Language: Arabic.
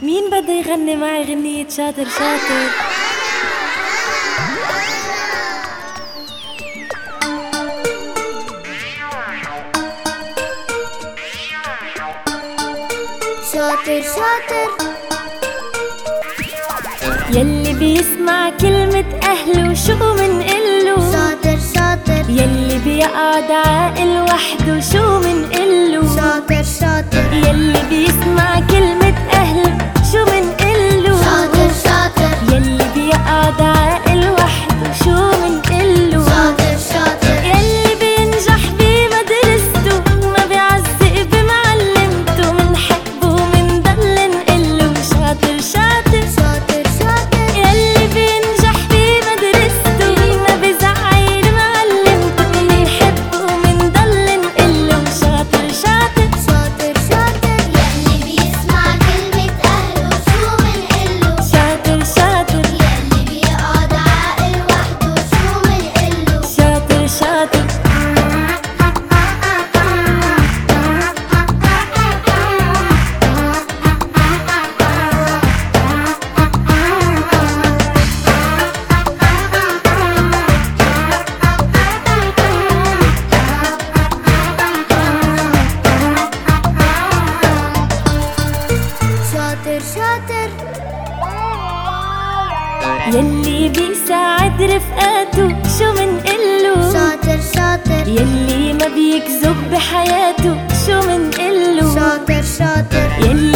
مين بده يغني معي غنية شاطر شاطر؟ شاطر شاطر يلي بيسمع كلمة أهله شو منقله؟ شاطر شاطر يلي بيقعد عاقل وحده شو منقله؟ شاطر شاطر يلي بيسمع كلمة أهله شو منقله؟ شاطر شاطر يلي بيقعد عاقل وحده شو منقله؟ شاطر شاطر يلي بينجح بمدرسته ما بيعزق بمعلمته منحبه ومنضل نقله شاطر شاطر شاطر شاطر يلي بينجح بمدرسته ما بيزعل معلمته منحبه ومنضل نقله شاطر شاطر شاطر شاطر يلي بيسمع كلمة أهله شو منقله شاطر شاطر يلي بيقعد عاقل وحده شو منقله شاطر شاطر شاطر شاطر يلي بيساعد رفقاته شو منقله؟ شاطر شاطر يلي ما بيكذب بحياته شو منقله؟ شاطر شاطر يلي